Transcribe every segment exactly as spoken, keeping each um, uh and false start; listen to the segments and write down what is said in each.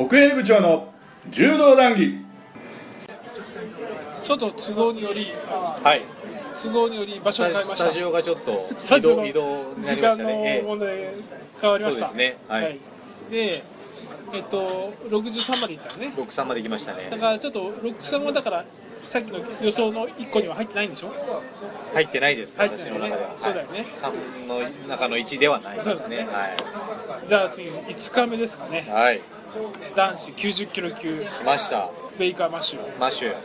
奥襟部長の柔道談義。 ちょっと都合により、 はい、 都合により場所を変えました。 スタジオがちょっと移動移動にな時りました間のね。 問題で変わりました。 そうですね。はい。はい、 で、えっとろくじゅうさんまでいったね。 ろくじゅうさんまで行きましたね。 だからちょっとろくじゅうさんはだからさっきの予想のいっこには入ってないんでしょ？ 入ってないです。 入ってないね、 私の中では。 そうだよね。 さんの中のいちではないですね。はい。 じゃあ次いつかめですかね。 はい。 男子きゅうじゅっキロ級。 来ました。 ベイカーマッシュ。 マッシュ。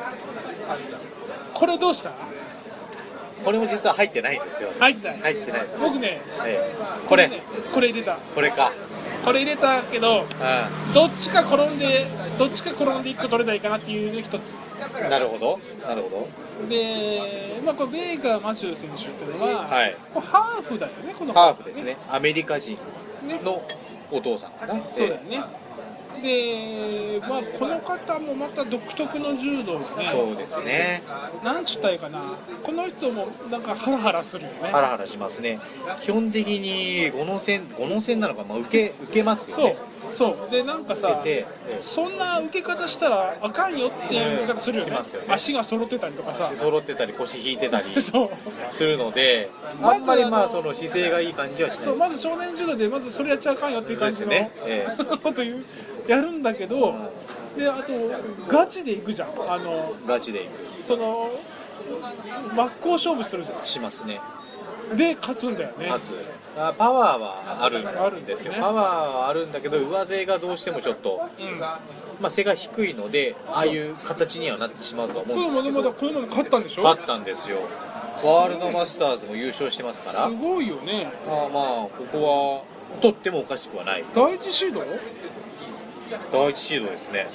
これどうした？ これも実は入ってないんですよ。 入ってない。 入ってないです。 僕ね、 ええ、これ、 ね、これ入れた。 これか。 これ入れたけど、 うん、 どっちか転んで、どっちか転んでいっこ取れないかなっていうの一つ。 なるほど、なるほど。で、まあこれベイカーマシュー選手っていうのは、 はい、 これハーフだよね、このハーフですね。アメリカ人のお父さんかな。 ね、そうだよね。で、まあ、この方もまた独特の柔道でね、 そうですね、 なんちゅったらいいかな、この人もなんかハラハラするよね。 ハラハラしますね。基本的に五の線、五の線なのか、まあ、受け、受けますよね。 そうそうで、なんかさ、そんな受け方したらあかんよっていう受け方するよね。 ますよね。 足が揃ってたりとかさ、 足揃ってたり腰引いてたりするので、あんまりまあその姿勢がいい感じはしない。 そう、まず少年柔道でまずそれやっちゃあかんよっていう感じのですね、ええ、 こと言うやるんだけど、であとガチでいくじゃん。あのガチでいく。 その真っ向勝負するじゃん。しますね。 で勝つんだよね。 勝つ。パワーはあるんですよ。パワーはあるんだけど上背がどうしてもちょっと、うん、まあ背が低いのでああいう形にはなってしまうと思うんですけど。 そう、まだまだこういうのも勝ったんでしょ。 勝ったんですよ。ワールドマスターズも優勝してますから。 すごいよね。 まあまあここは取ってもおかしくはない。 第一シード？ 第一シードですね。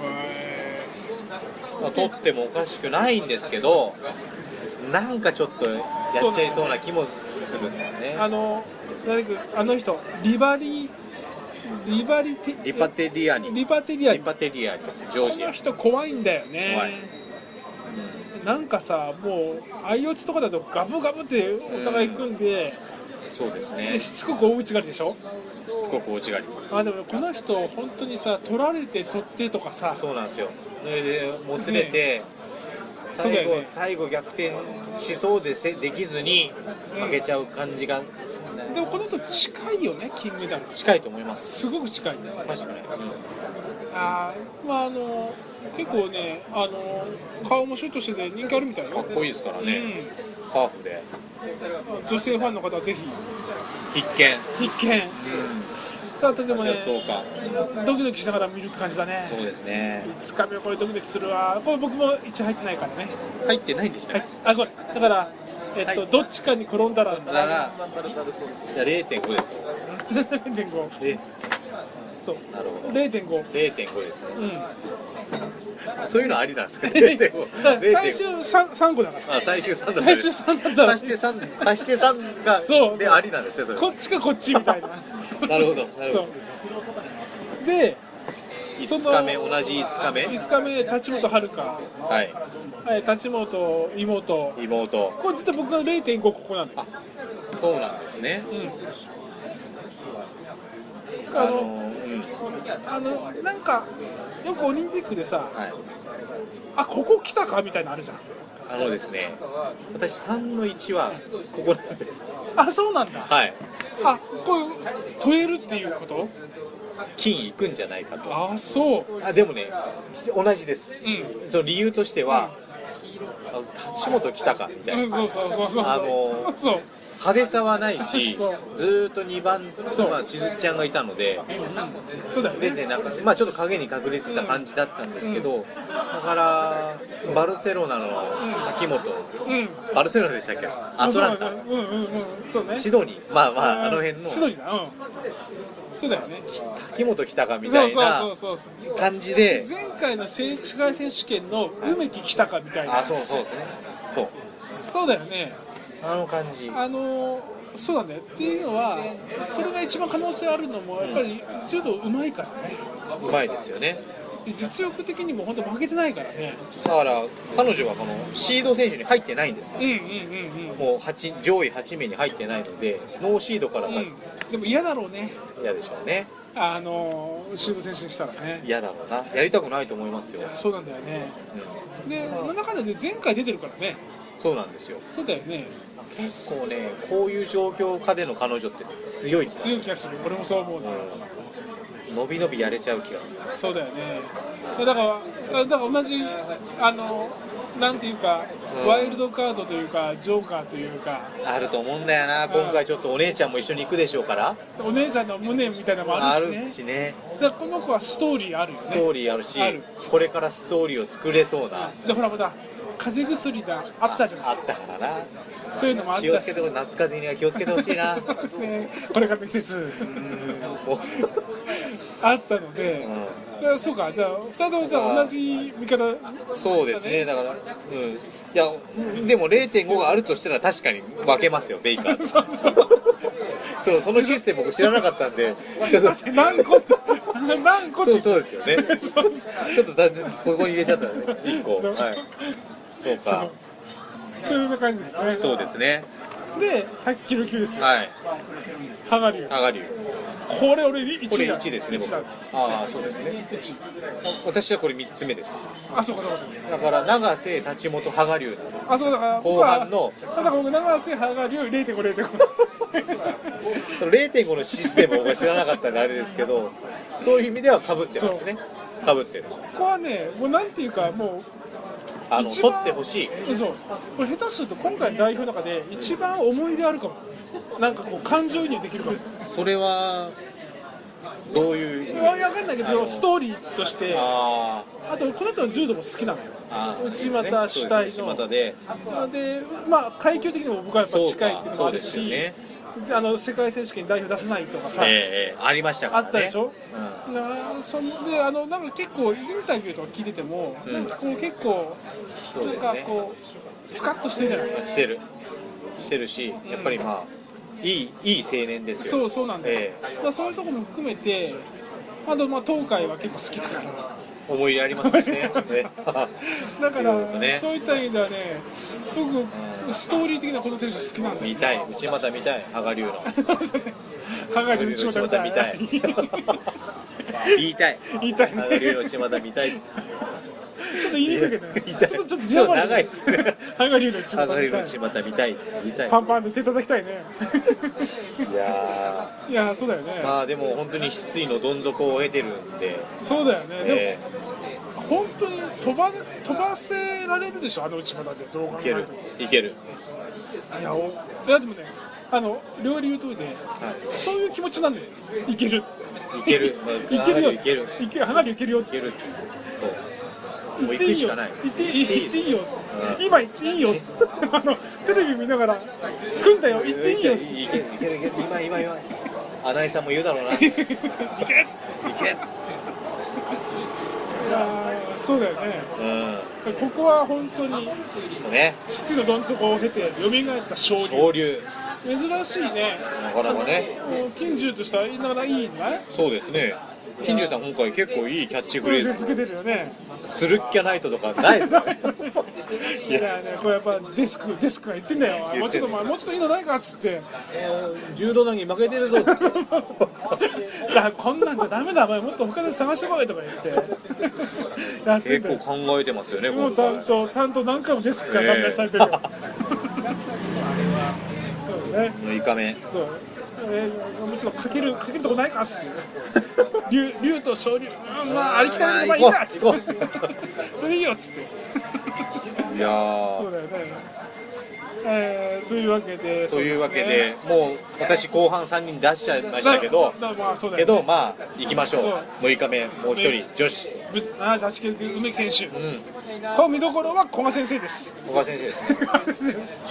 まあ、取ってもおかしくないんですけど、なんかちょっとやっちゃいそうな気もするんだよね。 あの、あの人、リバリリバリテリパテリアニ。 リパテリアニ。 リパテリアニ。ジョージア。 この人怖いんだよね。怖い。うん、なんかさ、もう相四つとかだとガブガブってお互い組んで、 うん、そうですね。 しつこく大内刈りでしょ。 しつこく大内刈り。 あ、でもこの人本当にさ、取られて取ってとかさ。 そうなんですよ。それでもつれて、ね、最後、ね、最後逆転しそうでせできずに負けちゃう感じが、 うん、でもこの人近いよね、金メダル。 近いと思います。 すごく近いね。 確かに、うん、 あまああの結構ね、あの顔もシュッとしてて人気あるみたいよ。 かっこいいですからね、うん、ハーフで女性ファンの方はぜひ必見必見、うん、さあでもねドキドキしながら見るって感じだね。 そうですね。 いつかめこれドキドキするわ。これ僕もいち入ってないからね。 入ってないんでしたっけ。 あ、これだからえっと、はい、どっちかに転んだらならじゃあ れいてんご ですよ。 れいてんご そう、 なるほど。 れいてんごれいてんごですね、 うん、 そういうのありなんですか。れいてんご最終 3, 3個だから。 あ、最終さんだ最終さんだったら足してさん足してさんがそうでありなんですよ。それこっちかこっちみたいな。 なるほど、なるほど。 でいつかめ、同じいつかめいつかめ立本遥香、 はいはい、立本妹妹、 これ実は僕が れいてんご ここなんだよ。 あ、そうなんですね。 うん、あの、うん、あのなんかよくオリンピックでさ、はい、あ、ここ来たかみたいなのあるじゃん。 あのですね、私さんのいちはここなんです。 あ、そうなんだ。 はい。 あ、こういう問えるっていうこと？ 金いくんじゃないかと。 あ、そう。 あ、でもね、同じです。うん、その理由としては、うん、立本来たかみたいな。 そうそうそうそう。 あのそう派手さはないし、ずーっとにばん、まあ、千鶴ちゃんがいたので、 そうだよね。 でなんか、まあ、ちょっと影に隠れてた感じだったんですけど、うん、だからバルセロナの滝本、うん、バルセロナでしたっけ、アトランタ、 うんうんうん、そうね、 シドニー、まあまあ、あの辺のシドニーだ、うん、そうだよね、 滝本来たかみたいな感じで、 前回の世界選手権の梅木来たかみたいな、 あ、そうそうですね、そうそうだよね、 あの感じ、 あのそうなんだよっていうのは、それが一番可能性あるのもやっぱり柔道うまいからね、 うまいですよね、 実力的にも本当負けてないからね。 だから彼女はこのシード選手に入ってないんですよ、 うんうんうんうん、 もうはち上位はち名に入ってないのでノーシードからでも嫌だろうね。 嫌でしょうね。 あのシュート選手にしたらね。 嫌だろうな。やりたくないと思いますよ。 そうなんだよね。うん、でなんだかんだで前回出てるからね。 そうなんですよ。 そうだよね。 結構ね、こういう状況下での彼女って強い強い気がする。俺もそう思うね。 うん、伸び伸びやれちゃう気がする。 そうだよね。だからだから同じあのなんていうか、うん、ワイルドカードというかジョーカーというかあると思うんだよな。今回ちょっとお姉ちゃんも一緒に行くでしょうから。 お姉ちゃんの胸みたいなのもあるしね。 あるしね。 だからこの子はストーリーあるよね。 ストーリーあるし、るこれからストーリーを作れそうな。 でほらまた風邪薬だあったじゃん。 あったからな。 そういうのもあったし。 気をつけて夏風邪には気をつけてほしいな。ね、 これからの季節あったので、うん、そうか、じゃあふたりともじゃあ同じ見方、 そうですね。だから、うん、いやでも ゼロてんご があるとしたら確かに分けますよ、ベイカーそうそうそうそのシステム僕知らなかったんで、ちょっと何個何個そうそうですよね。そうそうちょっとだここに入れちゃったんですいっこ。そう、はい、そうか。 そういう感じですね。 そうですね。 でひゃっキロ級ですよ。 はい。 羽賀龍。 羽賀龍。 これ俺いちだ。 これいちですね。僕ああそうですね。いち。私はこれみっつめです。 あそうかそうかそうか。 だから永瀬立本羽賀龍。 あそうだから後半の。 ただ僕永瀬羽賀龍 ゼロてんご ゼロてんごゼロてんご のシステムを僕は知らなかったんであれですけど、そういう意味では被ってますね。被ってる。 ここはねもうなんていうかもう。 あの取ってほしい。 そうこれ下手すると今回の代表の中で一番思い出あるかも。なんかこう感情移入できるかも。 それはどういういや分かんないけどストーリーとしてあ, あとこの人の柔道も好きなのよ。内股主体の内股ででまあ階級的にも僕はやっぱ近いっていうのもあるし、あの世界選手権代表出せないとかさ、 えー、ありましたからね。 あったでしょ。うん、なそであのなんか結構インタビューとか聞いてても、うん、なんかこう結構そうですね、 なんかこうスカッとしてるじゃない。 してるしてるし、やっぱりまあいいいい青年ですよ。 そうそうなんだよ。えー、だそういうところも含めて、あとまあ東海は結構好きだから。 思い入れありますしね。 だからね、そういった意味ではね、僕、うん、ストーリー的なこの選手好きなんだよ。 見たい、内股見たい、羽賀龍の。 羽賀龍の内股見たい。 言いたい。 言いたい。 羽賀龍の内股見たい。 ちょっと言いにくいけどね。ちょっとちょっとちょっと長いですね。 羽賀龍の内股見たい。 羽賀龍の内股見たい。見たい。 パンパンで手叩きたいね。 いやー。いやーそうだよね。 まあでも本当に失意のどん底を得てるんで。 そうだよね。えー、でも本当に飛ば飛ばせられるでしょ、あの内股で。どう考えてもいける。 いやおいやでもね、あの両理言うといて、はい、そういう気持ちなんだよ。いける。 いける。 いけるよ。 いける。 いける。羽賀龍いけるよ。いける。そう。もう行くしかない。 行っていい。行っていいよ。今行っていいよ。あのテレビ見ながら来んだよ。行っていいよ。 いけるいけるいける。今今今。穴井さんも言うだろうな。行け。行け。 いやそうだよね、うん、ここは本当に失意のどん底を経て蘇った昇竜。 昇竜珍しいね。 なかなかね。 金獣としてはなかなかいいんじゃない？ そうですね。金獣さん今回結構いいキャッチフレーズつけてるよね。 ツルッキャナイトとかないですよね。 いやね、これやっぱデスクデスクが言ってんだよ。もうちょっともうちょっといいのないかっつって。 柔道団に負けてるぞって。だからこんなんじゃダメだ、お前もっと他で探してこいとか言ってやってんだよ。 結構考えてますよね。 もう担当担当何回もデスクから考えされてるよ。そうね。 むいかめ。 そう。えー、もうちょっとかけるかけるとこないかっつって。竜竜と昇竜、まあありきたりのまあいいかっつって。それいいよっつって。 いやー。 そうだよね。えー、というわけで、 というわけで、もう私後半さんにん出しちゃいましたけど、 まあそうだけどまあ行きましょう。むいかめもう一人女子。 ああ、八級梅木選手。うん。この見どころは古賀先生です。 古賀先生です。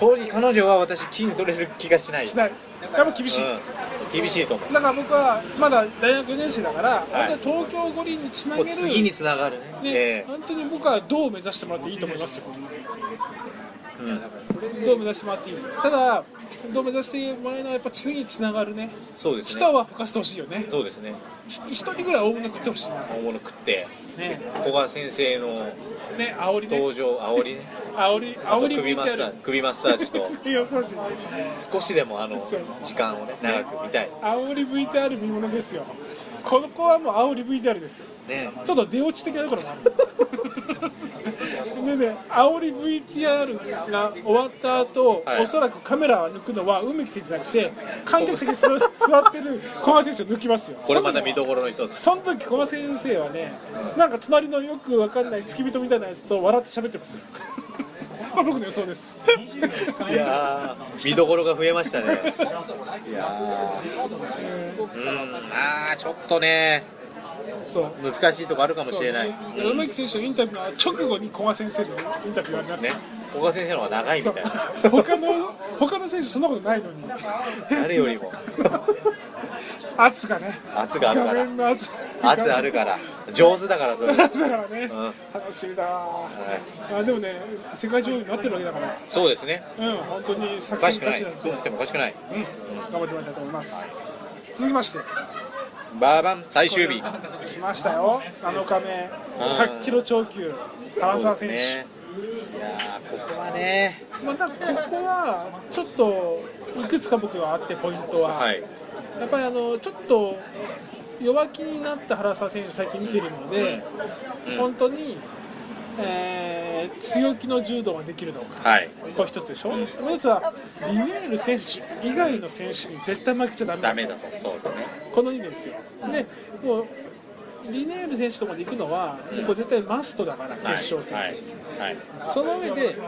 正直彼女は私金取れる気がしない。 しない。やっぱ厳しい。 うん、厳しいと思う。 だから僕はまだ大学よねん生だから、はい、東京五輪につなげる。 次につながるね。 ね、えー、本当に僕はどう目指してもらっていいと思いますよ。うん、どう目指してもらっていい。ただ銅メダルしてもらえるのはやっぱ次につながるね。 そうですね。 人は吹かせてほしいよね。 そうですね。 一人ぐらい大物食ってほしいな。 大物食ってね、 古賀先生のね、煽りね。 登場、煽りね。 煽り、 あと煽り首マッサージ、首マッサージと首マッサージ。 少しでもあのそう時間をね長く見たい。 煽り ブイティーアール 見ものですよ。この子はもう煽り ブイティーアール ですよ。 ね。 ちょっと出落ち的なところもある。でね、煽り ブイティーアール が終わった後、 はいおそらくカメラを抜くのは梅木選手じゃなくて観客席に座座ってる古賀選手を抜きますよ。 これまた見どころの一つ。 その時古賀先生はね、なんか隣のよくわかんない付き人みたいなやつと笑って喋ってますよ。これ僕の予想です。 いやー見どころが増えましたね。いやーうんあーちょっとねそう難しいとこあるかもしれない。 そう梅木選手のインタビューの直後に古賀先生のインタビューがありますね。古賀先生の方が長いみたいな。 そう他の他の選手そんなことないのに誰よりも圧がね圧があるから画面の圧圧あるから上手だからそれ。 圧だからね、 うん楽しみだ、 はあでもね世界女王になってるわけだから、 そうですね。 うん本当に作おかしくない。 戦勝ちなんて、 取ってもおかしくない。 うん、頑張ってもらいたいと思います。続きましてバーバン最終日。 来ましたよ、なのかめひゃっキロ超級原沢選手、 そうですね。いやーここはね。 またここはちょっといくつか僕はあってポイントは、 はい。 やっぱりあのちょっと弱気になった原沢選手最近見てるので、 うん本当に、えー強気の柔道ができるのか、 はい。 これ一つでしょ、もう一つはリネール選手以外の選手に絶対負けちゃダメダメだと。そうですね。 このに点ですよ。でもうリネール選手とまで行くのは、もうこれ絶対マストだから決勝戦、 はい。はい。 その上で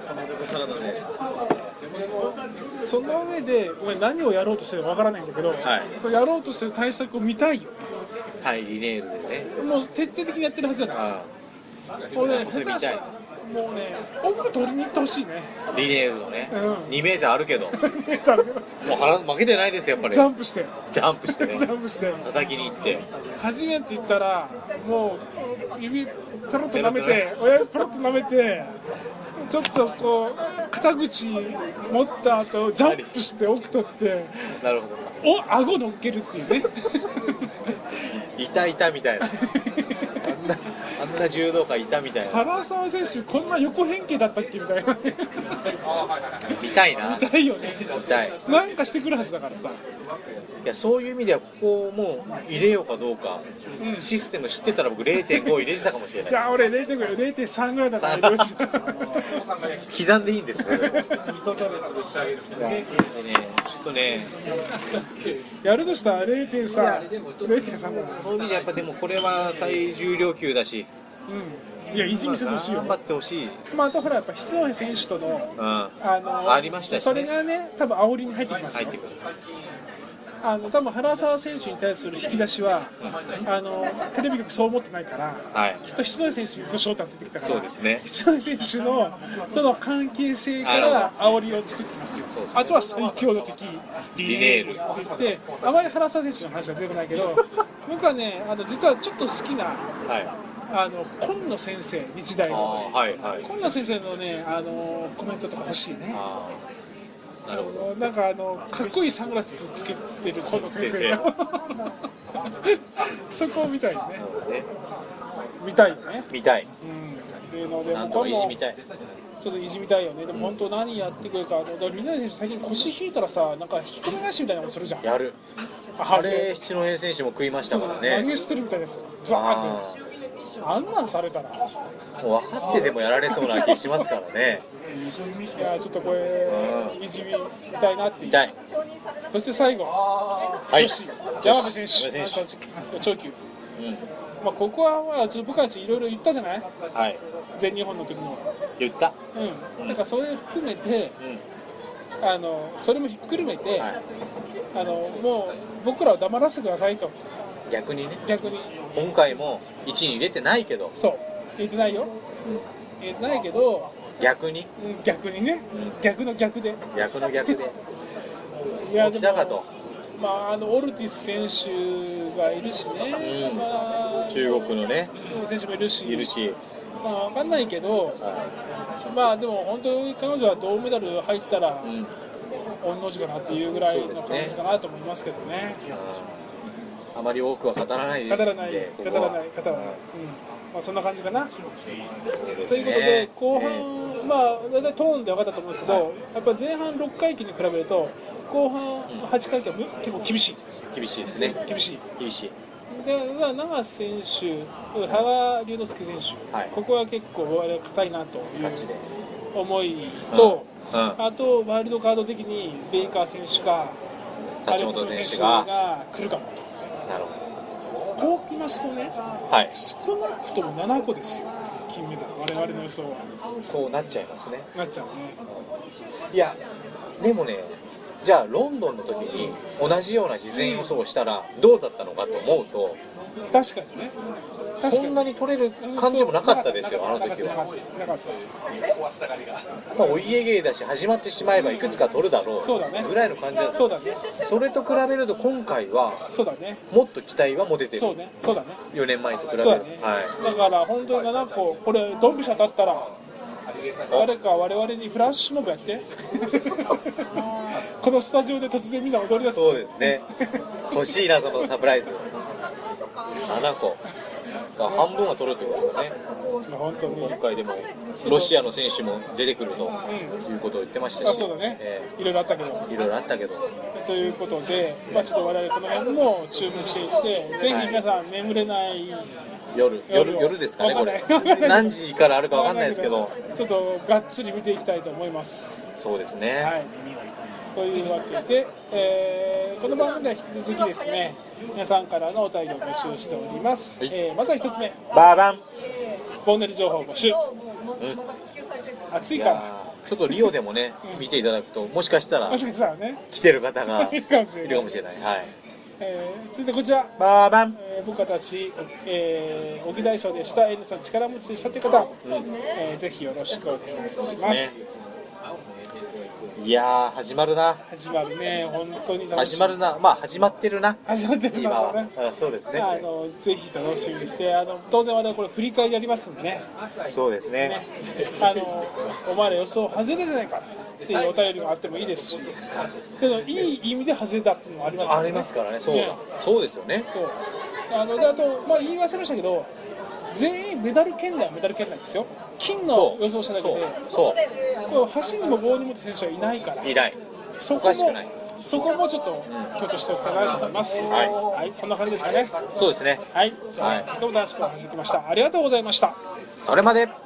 その上でお前何をやろうとしてるかわからないんだけど、 はいそうやろうとしてる対策を見たいよね。 はいリネールでね。 もう徹底的にやってるはずじゃない。 あこれね、 それ見たい下手したらもうね、奥取りに行ってほしいね。 あリネールのね。 うんにメーターあるけどもうジ腹負けてないですよやっぱり。 ャンプして、 ジャンプしてねジ。ャンプして、 叩きに行って。 初めて行ったら、もう指ペロッと舐めて、親指ペロッと舐めて、ちょっとこう、肩口持った後、ジャンプして奥取って、 なるほど。 お顎乗っけるっていうね。 いたいたみたいな。あんなあんな柔道家いたみたいな。 原沢選手、こんな横変形だったっけみたいな。 見たいな。 見たいよね。 見たい。 なんかしてくるはずだからさ。 いやそういう意味ではここをもう入れようかどうか、システム知ってたら僕 れいてんご 入れてたかもしれないい。 や、俺れいてんごよ、れいてんさんぐらいだから入れます。 刻んでいいんですね。でねちょっとねやるとしたられいてんさん、れいてんさんだな。 そういう意味じゃやっぱでもこれは最重量級だしうん。いや、意地見せてほしいよ頑。張ってほしい。 まあ、あとほら、やっぱ七戸選手との、 うんあのありましたしねそれがね、多分煽りに入ってきますよ入って。くる。 あの多分原沢選手に対する引き出しは、あのテレビ局そう思ってないから、 はいきっと七戸選手にずっと焦点当ててきたから、 そうですね。 七戸選手のとの関係性から煽りを作ってきますよそうそう。 あとは最強の敵リネールって言って、あまり原沢選手の話は出てないけど、僕はね、あの実はちょっと好きなはい。 あの今野先生、日大あのあはいはい。 今野先生のね、あのコメントとか欲しいね。 ああなるほど。 なんかあのかっこいいサングラスつけてる今野先生がそこを見たいね。 ね見たいよね。 見たい。 うん。でのでなんとかいじみたい。 ちょっといじみたいよね。でも本当何やってくれるか、あのだからみんな選手最近腰引いたらさ、なんか引き込み返しみたいなことするじゃん。 やる。 ああれ七戸選手も食いましたから投ね。 げ捨てるみたいです。ザーあって。あんなんされたら。 あもう分かっててもやられそうな気しますからね。 いやちょっとこれうんいじみたいなっていう。 痛い。 そして最後、 い女子山部選手、 山部選長級。 うん。 まあここはまあちょっと僕たちいろいろ言ったじゃない？ はい。 全日本の時に。 言った。 うん。だからそれ含めて、 うん。 あのそれもひっくるめて、 はい。 あのもう僕らを黙らせてくださいと。 逆にね。 逆に。 今回もいちに入れてないけどそう。言ってないよ。言ってないけど、 逆にうん逆にね、逆の逆で。 逆の逆でいや来たかと。 まああのオルティス選手がいるしね。 うんまあ中国のね選手もいるし。 いるし。 まあわかんないけど、まあでも本当に彼女は銅メダル入ったら、 うん。 御の字かなっていうぐらいの感じかなと思いますけどね。 あまり多くは語らないで語らない語らない語らない、うん、まあそんな感じかな。 そうですね。 ということで後半、まあ大体トーンで分かったと思うんですけど、やっぱ前半ろっかいきに比べると後半はちかいきは結構厳しい厳しいですね。 厳しい厳しい。 で永瀬選手、羽賀龍之介選手、はい、ここは結構硬いなという思いと、うんうん、あとワイルドカード的にベイカー選手か立本選手が来るかもと。 なるほど。こうきますとね、はい、少なくともななこですよ、金メダル、我々の予想は。 そうなっちゃいますね。 なっちゃうね。 いやでもね、じゃあロンドンの時に同じような事前予想をしたらどうだったのかと思うと、 確かにね、 そんなに取れる感じもなかったですよ、あの時は。まあお家芸だし始まってしまえばいくつか取るだろうぐらいの感じだった。 そうだね。 それと比べると今回はもっと期待は持ててる。 そうね、そうだね。 よねんまえと比べると、 はい、だから本当にななこ、これドンピシャ当たったら誰か我々にフラッシュモブやってこのスタジオで突然みんな踊り出す。 そうですね。欲しいな、そのサプライズ。ななこ半分は取るってことだね。 本当に今回でもロシアの選手も出てくるということを言ってましたし、 あ、そうだね、えー、いろいろあったけどいろいろあったけどということで、まあ、ちょっと我々この辺も注目していって、ぜひ皆さん眠れない夜夜夜ですかね、これ何時からあるかわかんないですけど、 ちょっとがっつり見ていきたいと思います。 そうですね、 はい、というわけで、えー、この番組では引き続きですね、皆さんからのお便りを募集しております、はい。えー、まずは一つ目、 バーバンボンネル情報募集、うん、暑いからちょっとリオでもね、うん、見ていただくともしかしたらもしかしたらね来てる方がいるかもしれない。はい。 えー、続いてこちら、 バーバン、 えー、僕私、えー、沖大将でした、N さん力持ちでしたという方、うん、えー、ぜひよろしくお願いします。 いやー始まるな。 始まるね、本当に楽しみ。 始まるな、まあ始まってるな。 始まってるな、 今ね。あ、そうですね。 あのぜひ楽しみにして、あの当然我々これ振り返りやりますんでね。 そうですね。 ね、あのお前ら予想外れたじゃないかっていうお便りがあってもいいですし、そのいい意味で外れたっていうのもありますからね。 ありますからね。そうだ。ね、そうですよね。 そう。あのであとまあ言い忘れましたけど、全員メダル圏内はメダル圏内ですよ。金の予想しただけで、 そうそう箸にも棒にもって選手はいないから、 いない。 そこもそこもちょっと強調しておきたいなと思います。はい、はい、そんな感じですかね。 そうですね。 はい、じゃあ、はい、どうも楽しくお話しできました。ありがとうございました。 それまで。